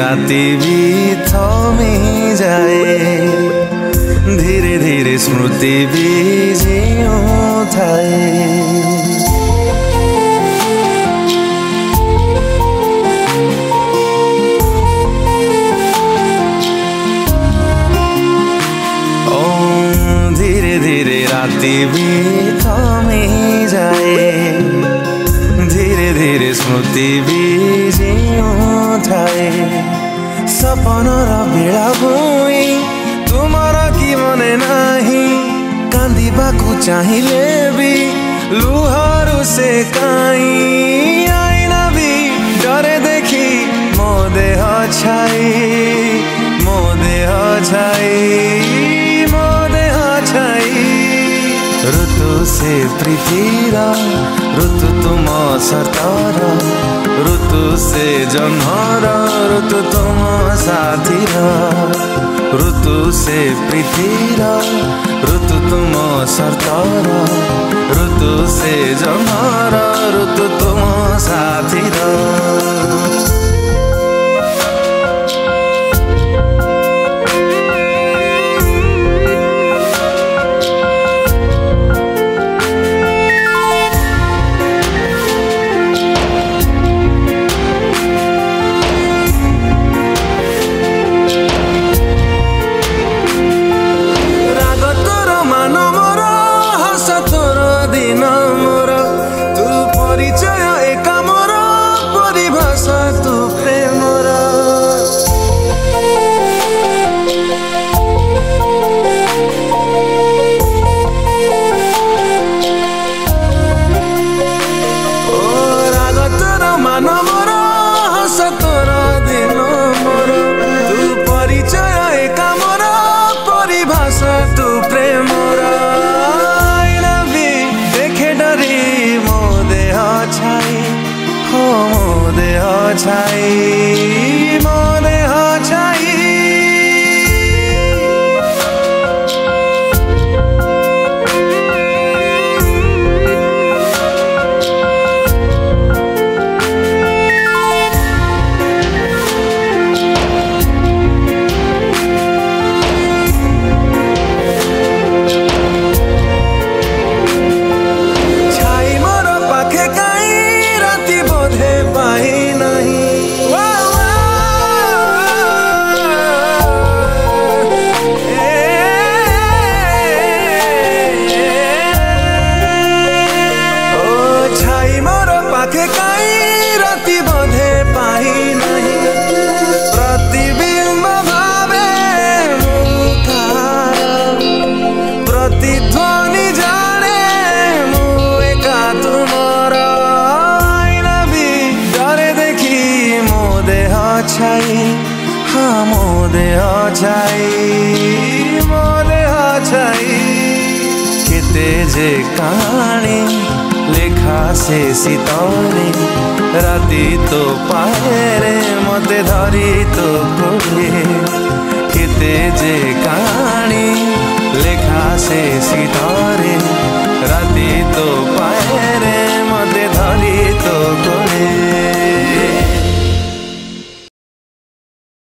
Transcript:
राति भी थमी जाए धीरे धीरे स्मृति भी जिउँ थाए राति भी थमी जाए धीरे धीरे स्मृति भी जिउँ थाए सपनार बेला भुई तुमर कि मने नाही कांदिबाकु चाहिए भी लुहरु से काई आईना भी डरे देखी मो देह छाई मो देह छाई ऋतु से प्रीतिर ऋतु तुम सतर ऋतु से जन्मर ऋतु तुम साथीर ऋतु से प्रीतिर ऋतु तुम सतर ऋतु से जन्मर ऋतु तुम साथीर छाई मो देह छाई छाई मोर पाखे काई राति बोधे पाई हाँ मो देह छाई मो देह छाई केते जे कहानी लेखा से सीतरे राति तो पारे मते धरी तो कोले केते जे कहानी लेखा से सीतरे